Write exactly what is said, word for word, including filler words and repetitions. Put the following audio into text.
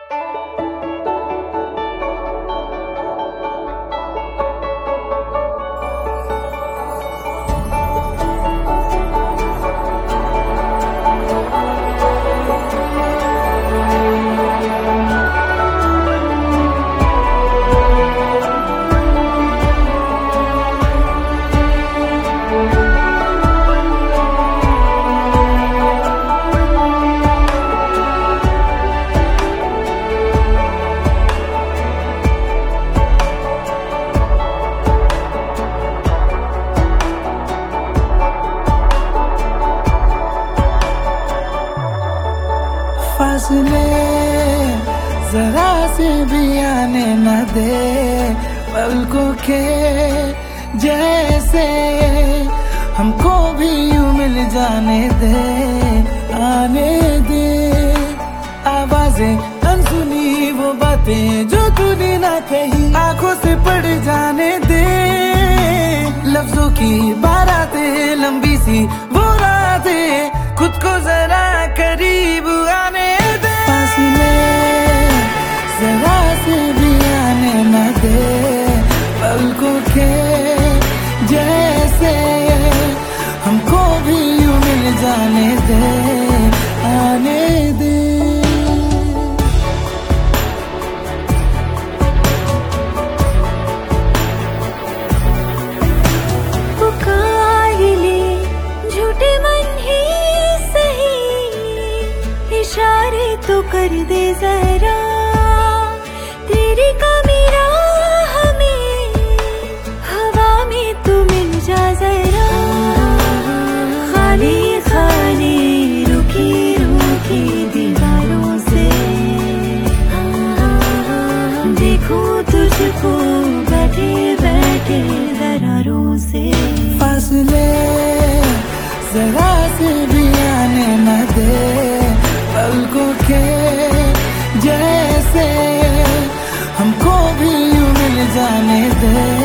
फासले जरा से भी आने न दे, पलकों के जैसे हमको भी यूं मिल जाने दे, आने दे। आवाजें अनसुनी वो बातें जो तूने ना कही, आंखों से पड़ जाने दे। लफ्जों की बारातें लंबी सी वो रातें, खुद को जरा करीब आने दे। फासले जरा से भी आने न दे, पलकों के जैसे हमको भी यूं मिल जाने दे, आने दे। पुकार ले झूठे मन ही सही, इशारे तो कर दे जरा, तेरी कमी राह में हवा में तू मिल जा जरा। खाली खाली रुकी रुकी दीवारों से देखो तुझको बैठे बैठे दरारों से। फासले जरा से भी आने न दे, पलकों के जैसे हमको भी यूं मिल जाने दे।